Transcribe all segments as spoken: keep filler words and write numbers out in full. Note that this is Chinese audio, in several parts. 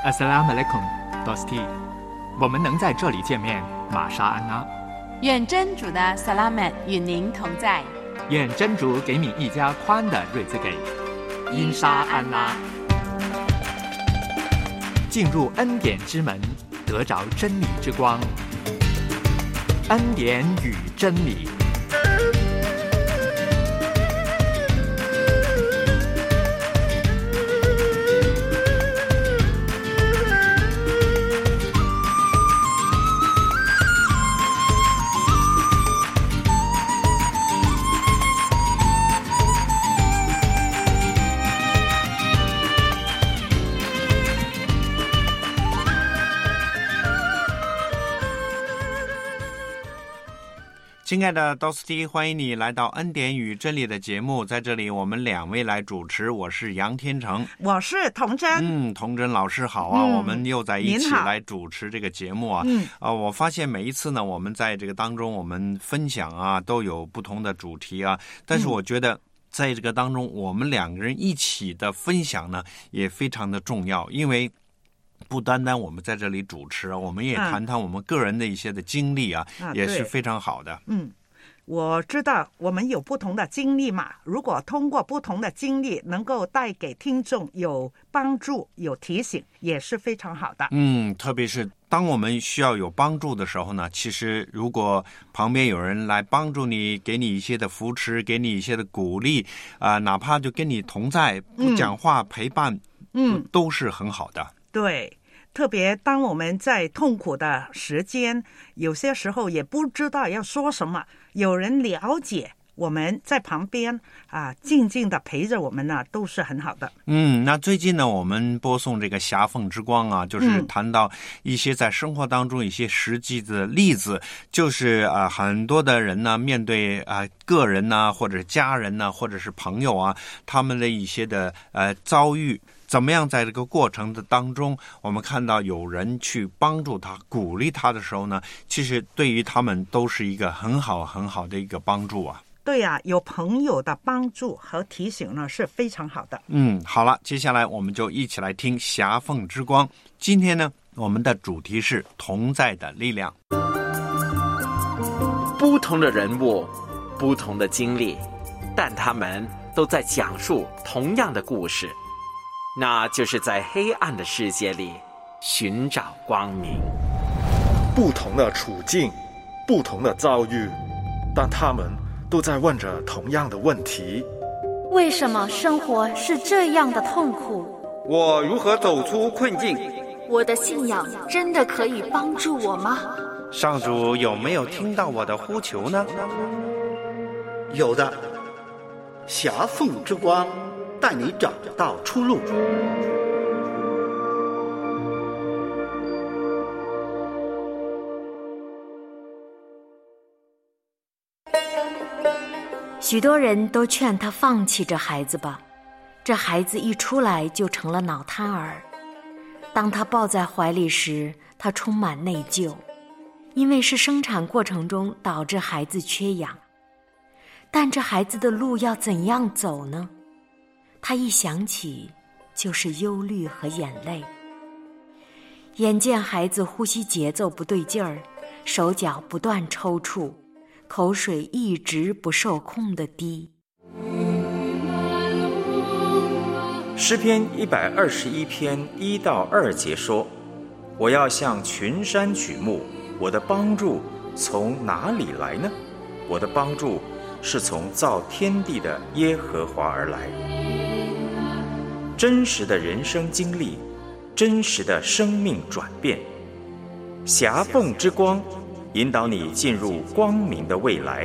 Assalamu alaikum, Dosti。我们能在这里见面，玛莎安拉。 愿真主的萨拉曼与您同在。 愿真主给你一家宽的瑞兹给。因沙安拉。进入恩典之门，得着真理之光。恩典与真理。 亲爱的刀斯蒂，欢迎你来到恩典与真理的节目，在这里我们两位来主持，我是杨天成， 我是童真。 嗯，童真老师好啊、嗯、我们又在一起来主持这个节目啊。 嗯啊，我发现每一次呢，我们在这个当中我们分享啊，都有不同的主题啊，但是我觉得在这个当中，我们两个人一起的分享呢，也非常的重要，因为不单单我们在这里主持，我们也谈谈我们个人的一些的经历啊， 啊也是非常好的。 嗯，我知道我们有不同的经历嘛，如果通过不同的经历能够带给听众有帮助、有提醒，也是非常好的。 嗯，特别是当我们需要有帮助的时候呢，其实如果旁边有人来帮助你，给你一些的扶持，给你一些的鼓励啊、呃，哪怕就跟你同在，不讲话、嗯、陪伴，嗯，都是很好的。 对。特别当我们在痛苦的时间，有些时候也不知道要说什么，有人了解我们在旁边啊，静静的陪着我们呢，都是很好的。 嗯，那最近呢，我们播送这个狭缝之光啊，就是谈到一些在生活当中一些实际的例子，嗯、就是啊，很多的人呢，面对啊个人呢、啊，或者家人呢、啊，或者是朋友啊，他们的一些的呃遭遇。怎么样在这个过程的当中，我们看到有人去帮助他、鼓励他的时候呢，其实对于他们都是一个很好很好的一个帮助啊。 对呀、啊，有朋友的帮助和提醒呢是非常好的。 嗯，好了，接下来我们就一起来听狭缝之光。今天呢，我们的主题是同在的力量。 不同的人物，不同的经历，但他们都在讲述同样的故事。那就是在黑暗的世界里寻找光明。 不同的处境，不同的遭遇，但他们都在问着同样的问题： 为什么生活是这样的痛苦？ 我如何走出困境？ 我的信仰真的可以帮助我吗？ 上主有没有听到我的呼求呢？ 有的，狭缝之光带你找到出路。 许多人都劝他放弃这孩子吧，这孩子一出来就成了脑瘫儿。当他抱在怀里时，他充满内疚，因为是生产过程中导致孩子缺氧。但这孩子的路要怎样走呢？他一想起就是忧虑和眼泪。眼见孩子呼吸节奏不对劲儿，手脚不断抽搐，口水一直不受控地滴。 诗篇一百二十一篇一到二节说：我要向群山举目，我的帮助从哪里来呢？我的帮助是从造天地的耶和华而来。真实的人生经历，真实的生命转变，狭缝之光引导你进入光明的未来。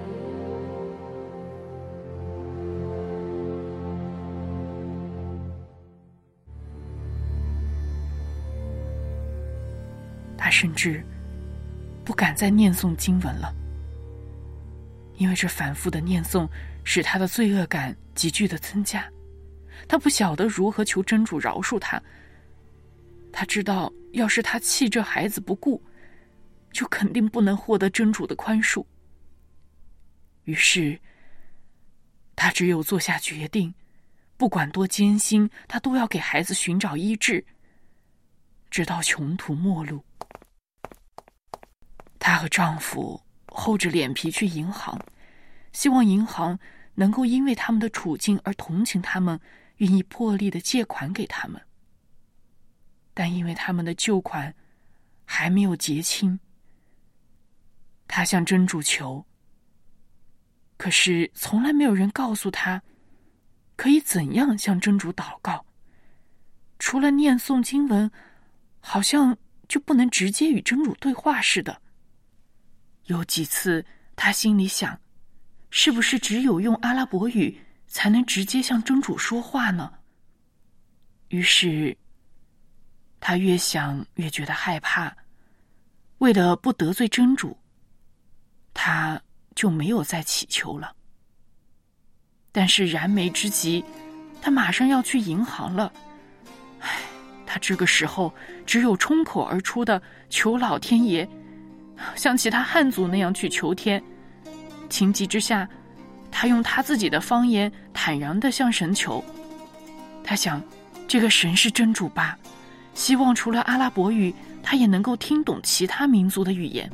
他甚至不敢再念诵经文了，因为这反复的念诵使他的罪恶感急剧的增加。他不晓得如何求真主饶恕他。他知道要是他弃这孩子不顾，就肯定不能获得真主的宽恕。于是他只有做下决定，不管多艰辛，他都要给孩子寻找医治， 直到穷途末路。她和丈夫厚着脸皮去银行，希望银行能够因为他们的处境而同情他们，愿意破例的借款给他们。但因为他们的旧款还没有结清，她向真主求，可是从来没有人告诉她可以怎样向真主祷告。除了念诵经文，好像就不能直接与真主对话似的。有几次她心里想，是不是只有用阿拉伯语才能直接向真主说话呢？于是她越想越觉得害怕，为了不得罪真主，她就没有再祈求了。但是燃眉之急，她马上要去银行了。唉，她这个时候只有冲口而出的求老天爷，像其他汉族那样去求天。情急之下，她用她自己的方言坦然地向神求。她想，这个神是真主吧，希望除了阿拉伯语，她也能够听懂其他民族的语言。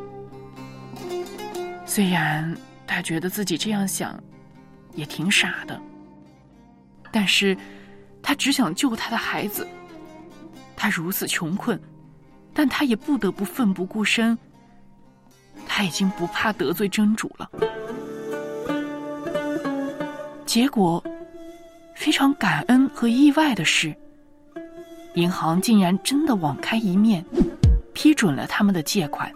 虽然她觉得自己这样想也挺傻的，但是她只想救她的孩子。她如此穷困，但她也不得不奋不顾身。她已经不怕得罪真主了。结果非常感恩和意外的是，银行竟然真的网开一面，批准了他们的借款。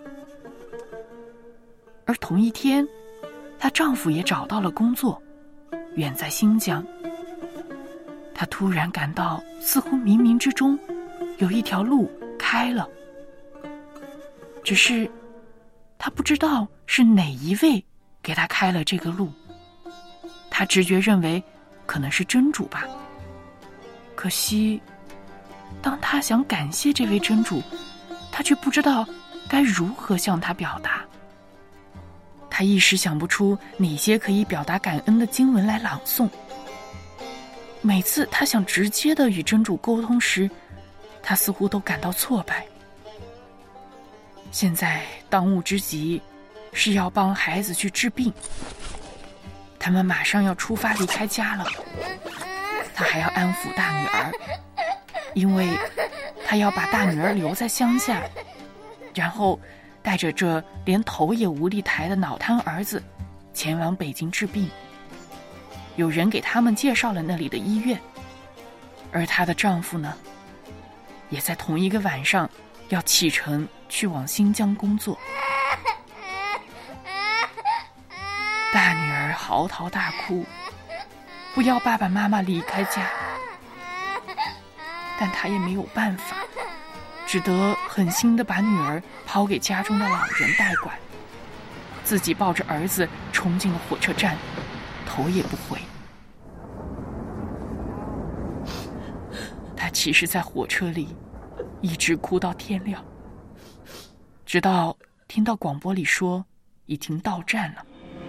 而同一天，她丈夫也找到了工作，远在新疆。她突然感到似乎冥冥之中有一条路开了，只是她不知道是哪一位给她开了这个路。她直觉认为可能是真主吧。可惜当她想感谢这位真主，她却不知道该如何向他表达。她一时想不出哪些可以表达感恩的经文来朗诵。每次她想直接的与真主沟通时，她似乎都感到挫败。现在当务之急是要帮孩子去治病，他们马上要出发离开家了。她还要安抚大女儿，因为她要把大女儿留在乡下，然后带着这连头也无力抬的脑瘫儿子前往北京治病。有人给他们介绍了那里的医院，而她的丈夫呢，也在同一个晚上要启程去往新疆工作。大女儿嚎啕大哭，不要爸爸妈妈离开家，但她也没有办法，只得狠心地把女儿抛给家中的老人代管，自己抱着儿子冲进了火车站，头也不回。她其实在火车里一直哭到天亮，直到听到广播里说已经到站了。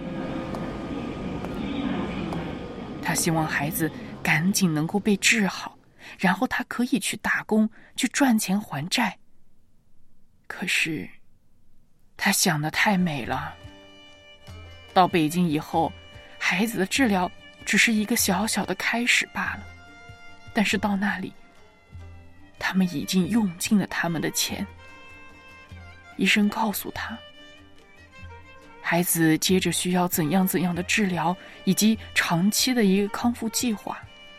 她希望孩子赶紧能够被治好，然后她可以去打工，去赚钱还债。可是她想得太美了，到北京以后，孩子的治疗只是一个小小的开始罢了。但是到那里，他们已经用尽了他们的钱。医生告诉他，孩子接着需要怎样怎样的治疗，以及长期的一个康复计划。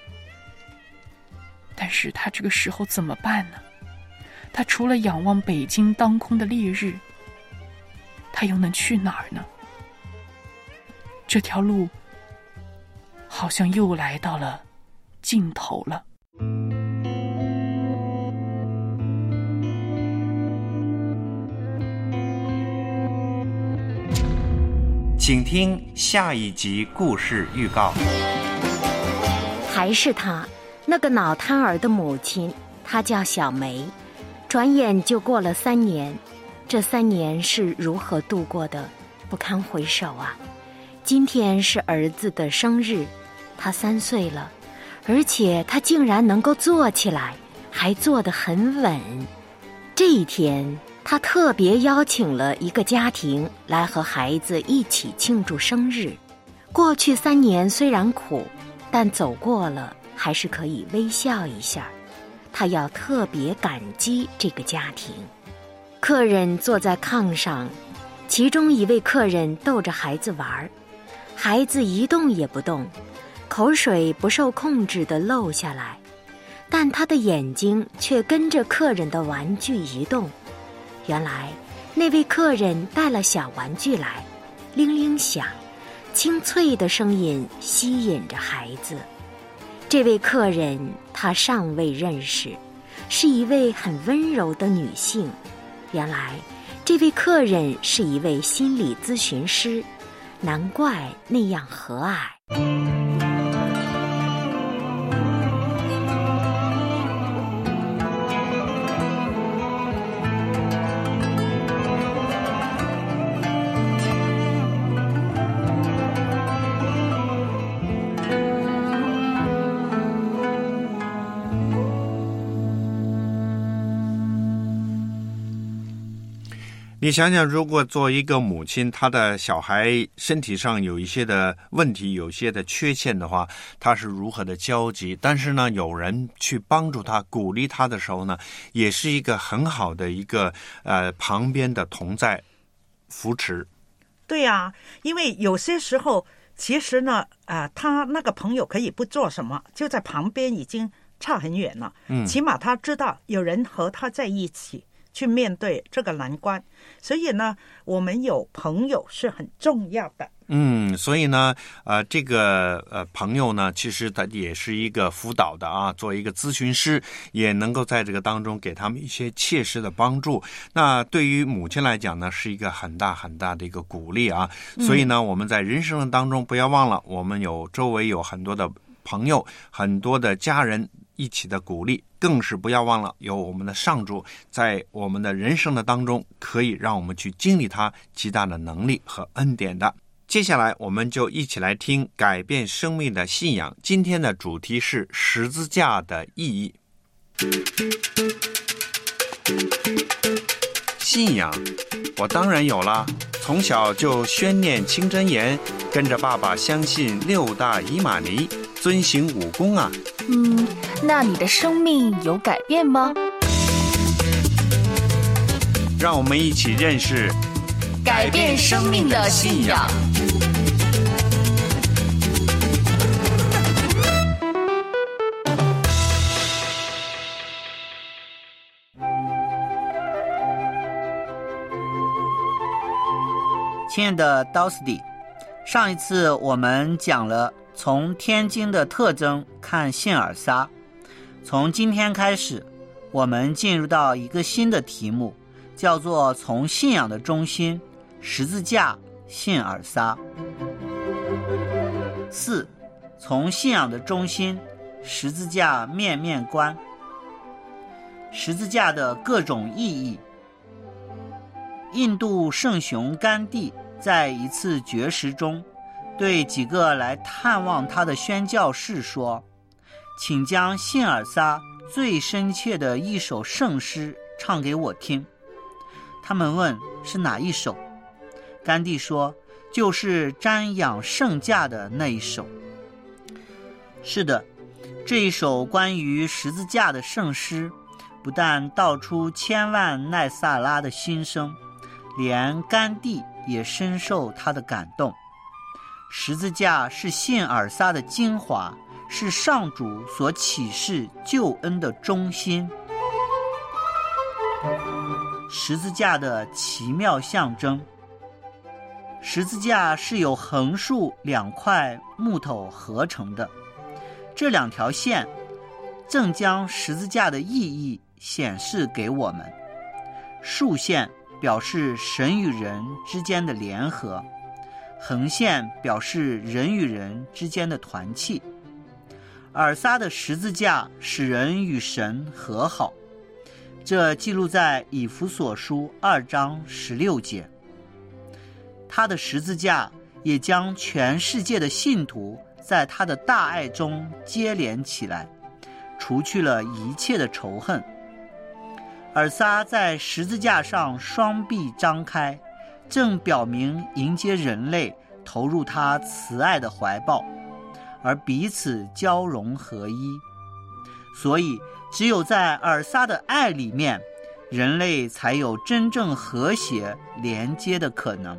但是他这个时候怎么办呢？他除了仰望北京当空的烈日，他又能去哪儿呢？这条路好像又来到了尽头了。 请听下一集故事预告。 还是他，那个脑瘫儿的母亲，她叫小梅。转眼就过了三年，这三年是如何度过的，不堪回首啊！今天是儿子的生日，他三岁了，而且他竟然能够坐起来， 还坐得很稳。这一天，他特别邀请了一个家庭来和孩子一起庆祝生日。过去三年虽然苦，但走过了还是可以微笑一下。他要特别感激这个家庭。客人坐在炕上，其中一位客人逗着孩子玩，孩子一动也不动，口水不受控制地漏下来，但他的眼睛却跟着客人的玩具移动。原来那位客人带了小玩具来，铃铃响，清脆的声音吸引着孩子。这位客人他尚未认识，是一位很温柔的女性。原来这位客人是一位心理咨询师，难怪那样和蔼。 你想想，如果做一个母亲，她的小孩身体上有一些的问题，有一些的缺陷的话，她是如何的焦急。但是呢，有人去帮助她、鼓励她的时候呢，也是一个很好的一个呃旁边的同在扶持。 对呀、啊，因为有些时候其实呢，啊、呃，他那个朋友可以不做什么，就在旁边已经差很远了。嗯，起码他知道有人和他在一起去面对这个难关，所以呢，我们有朋友是很重要的。 嗯，所以呢，呃，这个呃朋友呢，其实他也是一个辅导的啊，做一个咨询师，也能够在这个当中给他们一些切实的帮助。那对于母亲来讲呢，是一个很大很大的一个鼓励啊。所以呢，我们在人生的当中，不要忘了，我们有周围有很多的朋友，很多的家人一起的鼓励，更是不要忘了有我们的上主在我们的人生的当中，可以让我们去经历他极大的能力和恩典的。接下来我们就一起来听改变生命的信仰。今天的主题是十字架的意义。信仰我当然有了，从小就宣念清真言，跟着爸爸相信六大伊玛尼，遵行武功啊。 嗯，那你的生命有改变吗？ 让我们一起认识改变生命的信仰。 亲爱的 Dusty， 上一次我们讲了从天经的特征看信尔撒，从今天开始，我们进入到一个新的题目，叫做从信仰的中心十字架信尔撒。四，从信仰的中心十字架面面观。十字架的各种意义。印度圣雄甘地在一次绝食中对几个来探望他的宣教士说，请将信尔撒最深切的一首圣诗唱给我听。他们问是哪一首，甘地说就是瞻仰圣架的那一首。是的，这一首关于十字架的圣诗不但道出千万奈萨拉的心声，连甘地也深受他的感动。十字架是信尔撒的精华，是上主所启示救恩的中心。十字架的奇妙象征。十字架是由横竖两块木头合成的，这两条线正将十字架的意义显示给我们。竖线表示神与人之间的联合，横线表示人与人之间的团契。尔撒的十字架使人与神和好，这记录在以弗所书二章十六节。他的十字架也将全世界的信徒在他的大爱中接连起来， 除去了一切的仇恨。尔撒在十字架上双臂张开，正表明迎接人类投入他慈爱的怀抱，而彼此交融合一。所以只有在尔撒的爱里面，人类才有真正和谐连接的可能。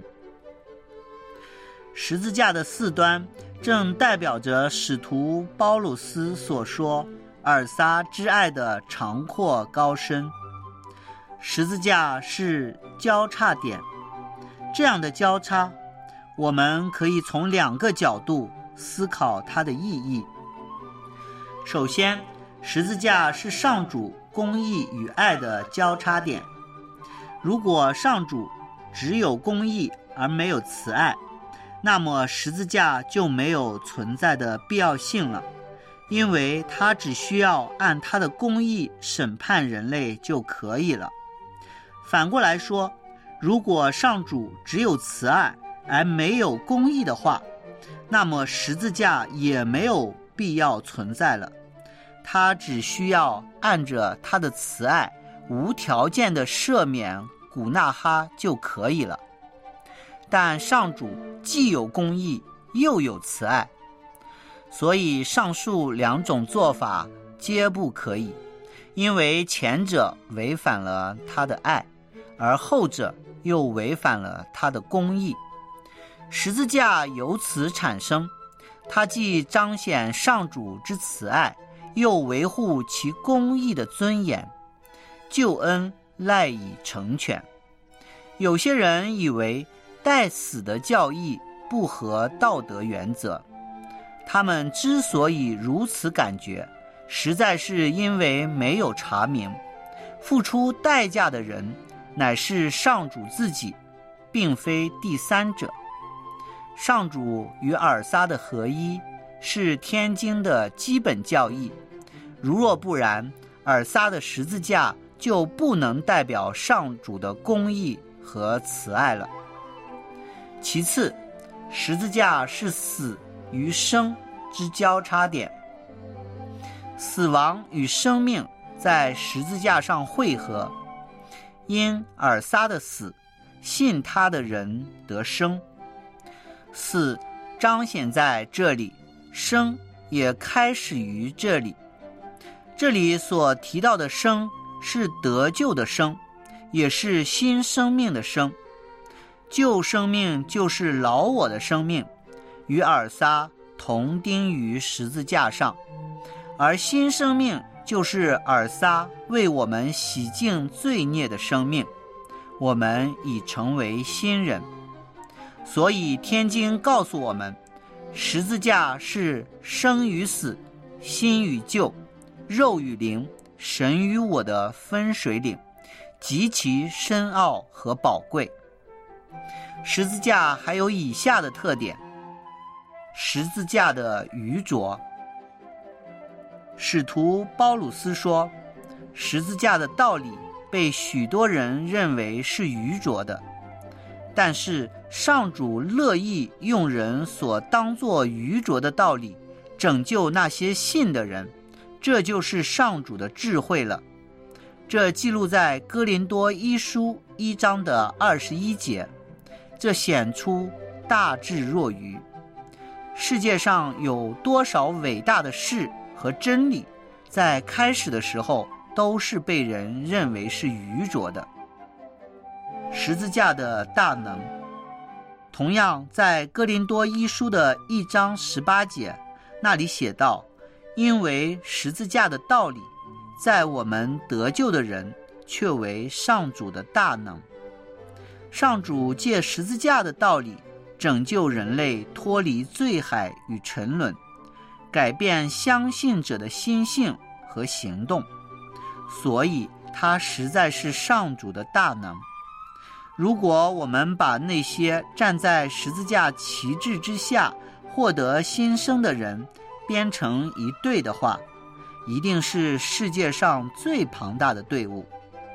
十字架的四端正代表着使徒保鲁斯所说尔撒之爱的长阔高深。十字架是交叉点，这样的交叉，我们可以从两个角度思考它的意义。首先，十字架是上主公义与爱的交叉点。如果上主只有公义而没有慈爱，那么十字架就没有存在的必要性了，因为他只需要按他的公义审判人类就可以了。反过来说，如果上主只有慈爱而没有公义的话，那么十字架也没有必要存在了。他只需要按着他的慈爱无条件的赦免古纳哈就可以了。但上主既有公义又有慈爱，所以上述两种做法皆不可以，因为前者违反了他的爱，而后者又违反了他的公义。十字架由此产生，它既彰显上主之慈爱，又维护其公义的尊严，救恩赖以成全。有些人以为代死的教义不合道德原则，他们之所以如此感觉，实在是因为没有查明，付出代价的人乃是上主自己，并非第三者。上主与尔撒的合一是天经的基本教义，如若不然，尔撒的十字架就不能代表上主的公义和慈爱了。其次，十字架是死与生之交叉点，死亡与生命在十字架上汇合，因尔撒的死，信他的人得生。死彰显在这里，生也开始于这里。这里所提到的生是得救的生，也是新生命的生。旧生命就是老我的生命，与尔撒同钉于十字架上，而新生命就是尔撒为我们洗净罪孽的生命，我们已成为新人。所以天经告诉我们，十字架是生与死，新与旧，肉与灵，神与我的分水岭，极其深奥和宝贵。十字架还有以下的特点：十字架的愚拙。使徒保鲁斯说，十字架的道理被许多人认为是愚拙的，但是上主乐意用人所当作愚拙的道理拯救那些信的人，这就是上主的智慧了。这记录在哥林多一书一章的二十一节，这显出大智若愚。世界上有多少伟大的事和真理，在开始的时候都是被人认为是愚拙的。十字架的大能，同样在哥林多一书的一章十八节，那里写道，因为十字架的道理，在我们得救的人却为上主的大能。上主借十字架的道理拯救人类脱离罪海与沉沦，改变相信者的心性和行动，所以它实在是上主的大能。如果我们把那些站在十字架旗帜之下获得新生的人编成一队的话，一定是世界上最庞大的队伍。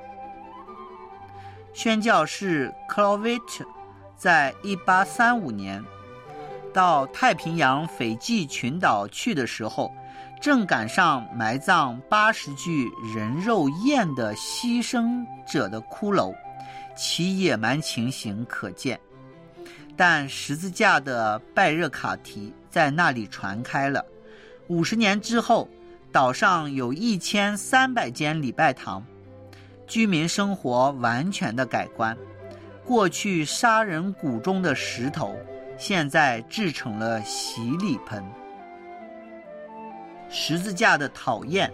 宣教士克劳维特在一八三五年到太平洋斐济群岛去的时候， 正赶上埋葬八十具人肉宴的牺牲者的骷髅，其野蛮情形可见。但十字架的拜热卡提在那里传开了。五十年之后，岛上有一千三百间礼拜堂，居民生活完全的改观。过去杀人谷中的石头，现在制成了洗礼盆。十字架的讨厌，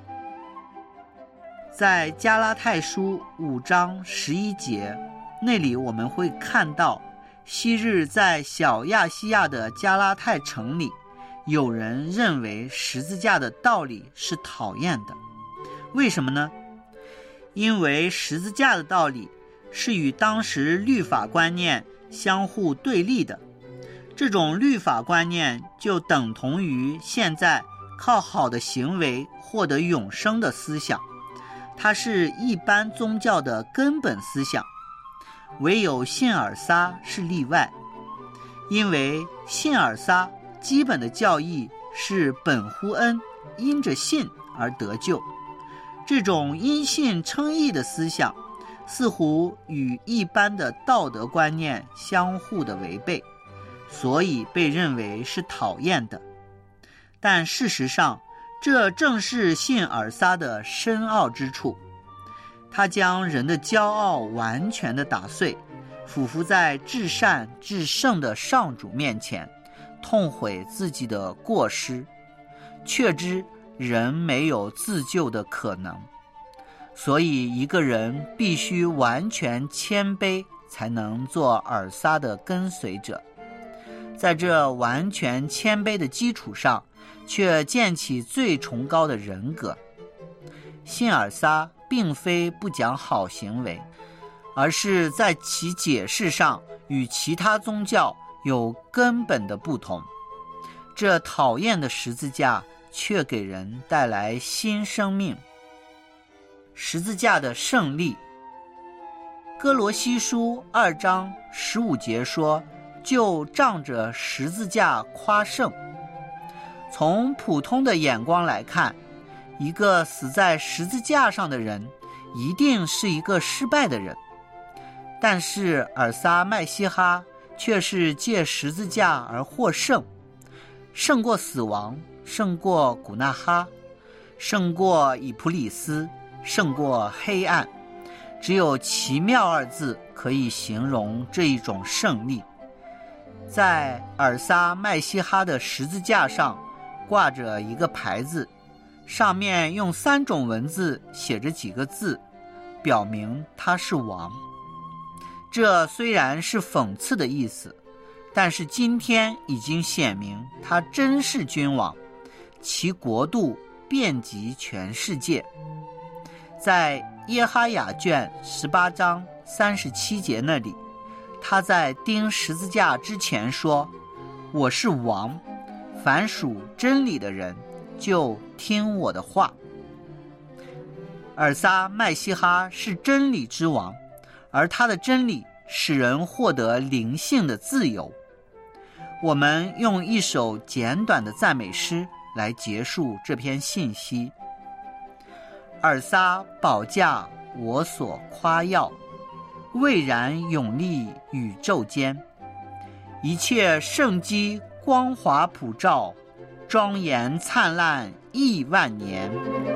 在加拉太书五章十一节那里，我们会看到昔日在小亚细亚的加拉太城里，有人认为十字架的道理是讨厌的。为什么呢？因为十字架的道理是与当时律法观念相互对立的。这种律法观念就等同于现在靠好的行为获得永生的思想，它是一般宗教的根本思想，唯有信尔撒是例外。因为信尔撒基本的教义是本乎恩，因着信而得救。这种因信称义的思想似乎与一般的道德观念相互的违背，所以被认为是讨厌的。但事实上，这正是信尔撒的深奥之处。他将人的骄傲完全的打碎，俯伏在至善至圣的上主面前，痛悔自己的过失，确知人没有自救的可能。所以一个人必须完全谦卑，才能做尔撒的跟随者。在这完全谦卑的基础上，却建起最崇高的人格。信尔撒并非不讲好行为，而是在其解释上与其他宗教有根本的不同。这讨厌的十字架却给人带来新生命。十字架的胜利，哥罗西书二章十五节说，就仗着十字架夸胜。从普通的眼光来看，一个死在十字架上的人一定是一个失败的人，但是尔撒麦西哈却是借十字架而获胜，胜过死亡，胜过古纳哈，胜过以普里斯，胜过黑暗。只有奇妙二字可以形容这一种胜利。在尔撒麦西哈的十字架上挂着一个牌子，上面用三种文字写着几个字，表明他是王。这虽然是讽刺的意思，但是今天已经显明他真是君王，其国度遍及全世界。在耶哈雅卷十八章三十七节那里，他在钉十字架之前说，我是王，凡属真理的人就听我的话。尔撒麦西哈是真理之王，而他的真理使人获得灵性的自由。我们用一首简短的赞美诗来结束这篇信息。尔撒宝驾我所夸耀，蔚然永立宇宙间，一切圣机光华普照，庄严灿烂亿万年。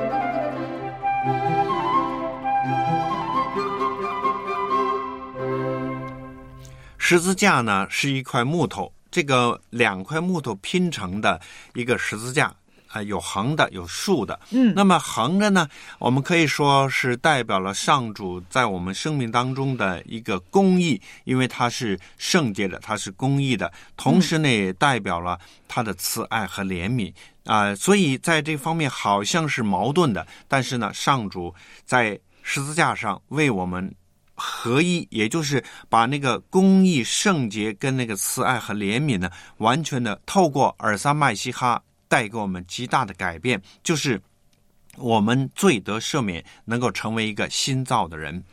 十字架呢是一块木头，这个两块木头拼成的一个十字架。啊，有横的，有竖的。嗯，那么横的呢，我们可以说是代表了上主在我们生命当中的一个公义，因为它是圣洁的，它是公义的，同时呢，也代表了他的慈爱和怜悯啊、呃。所以在这方面好像是矛盾的，但是呢，上主在十字架上为我们合一，也就是把那个公义、圣洁跟那个慈爱和怜悯呢，完全的透过尔撒麦西哈带给我们极大的改变，就是我们罪得赦免，能够成为一个新造的人。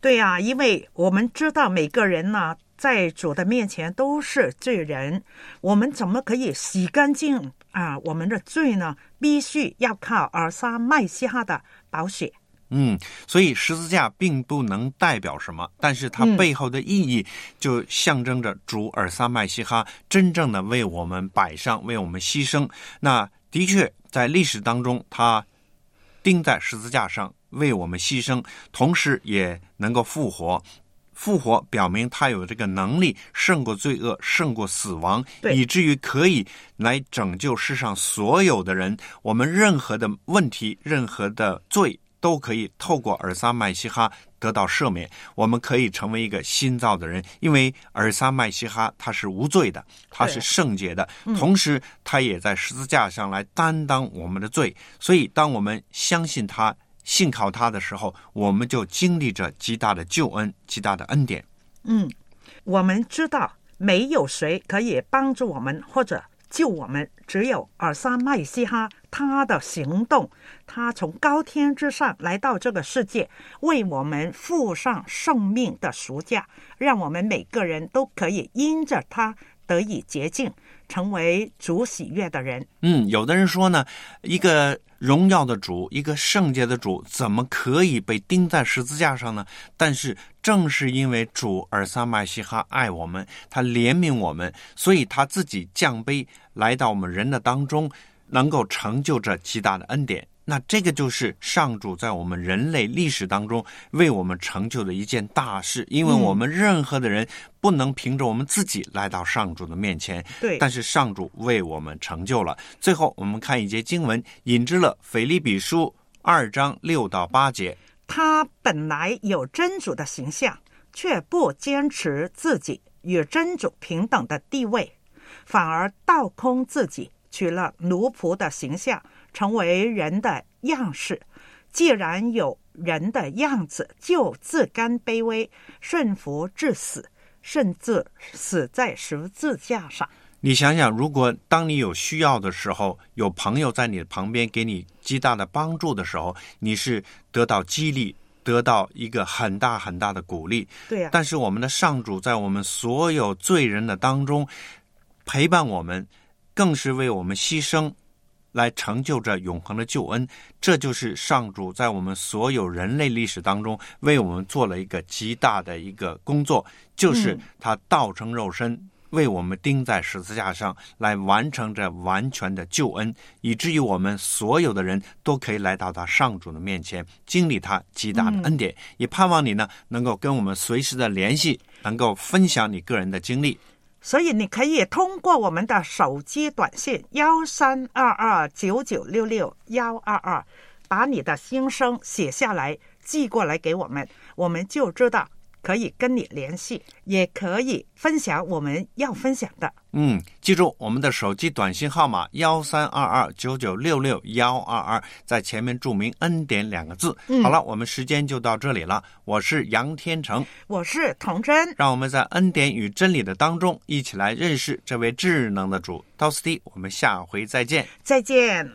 对呀、啊，因为我们知道每个人呢，在主的面前都是罪人，我们怎么可以洗干净啊我们的罪呢？必须要靠尔撒麦西哈的宝血。 嗯，所以十字架并不能代表什么，但是它背后的意义就象征着主尔撒麦西哈真正的为我们摆上，为我们牺牲。那的确在历史当中，他钉在十字架上为我们牺牲，同时也能够复活。复活表明他有这个能力胜过罪恶，胜过死亡，以至于可以来拯救世上所有的人。我们任何的问题，任何的罪都可以透过尔撒麦西哈得到赦免，我们可以成为一个新造的人，因为尔撒麦西哈他是无罪的，他是圣洁的，同时他也在十字架上来担当我们的罪。所以当我们相信他，信靠他的时候，我们就经历着极大的救恩，极大的恩典。 嗯，我们知道没有谁可以帮助我们或者救我们，只有尔撒麦西哈他的行动，他从高天之上来到这个世界，为我们付上生命的赎价，让我们每个人都可以因着他得以洁净，成为主喜悦的人。 嗯，有的人说呢，一个荣耀的主，一个圣洁的主，怎么可以被钉在十字架上呢？但是正是因为主尔撒麦西哈爱我们，他怜悯我们，所以他自己降卑来到我们人的当中，能够成就这极大的恩典。那这个就是上主在我们人类历史当中为我们成就的一件大事，因为我们任何的人不能凭着我们自己来到上主的面前， 对， 但是上主为我们成就了。最后我们看一节经文，引之了腓立比书二章六到八节。 他本来有真主的形象，却不坚持自己与真主平等的地位，反而倒空自己，取了奴仆的形象，成为人的样式。既然有人的样子，就自甘卑微，顺服至死，甚至死在十字架上。 你想想，如果当你有需要的时候，有朋友在你的旁边给你极大的帮助的时候，你是得到激励，得到一个很大很大的鼓励。 对呀、啊。 但是我们的上主在我们所有罪人的当中陪伴我们，更是为我们牺牲，来成就着永恒的救恩。这就是上主在我们所有人类历史当中为我们做了一个极大的一个工作，就是他道成肉身、嗯、为我们钉在十字架上，来完成这完全的救恩，以至于我们所有的人都可以来到他上主的面前，经历他极大的恩典、嗯、也盼望你呢能够跟我们随时的联系，能够分享你个人的经历。 所以你可以通过我们的手机短信幺三二二九九六六幺二二，把你的心声写下来寄过来给我们，我们就知道可以跟你联系，也可以分享我们要分享的。 嗯，记住我们的手机短信号码幺三二二九九六六幺二二，在前面注明恩典两个字、嗯、好了，我们时间就到这里了。我是杨天成， 我是童真， 让我们在恩典与真理的当中一起来认识这位智能的主。到此地，我们下回再见。 再见。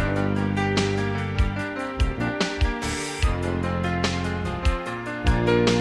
you